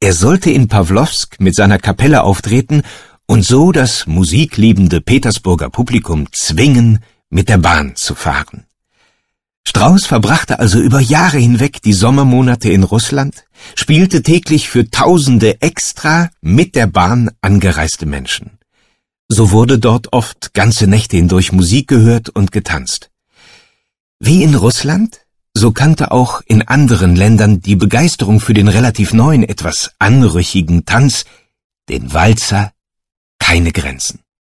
Er sollte in Pawlowsk mit seiner Kapelle auftreten und so das musikliebende Petersburger Publikum zwingen, mit der Bahn zu fahren. Strauss verbrachte also über Jahre hinweg die Sommermonate in Russland, spielte täglich für Tausende extra mit der Bahn angereiste Menschen. So wurde dort oft ganze Nächte hindurch Musik gehört und getanzt. Wie in Russland, so kannte auch in anderen Ländern die Begeisterung für den relativ neuen, etwas anrüchigen Tanz, den Walzer, keine Grenzen.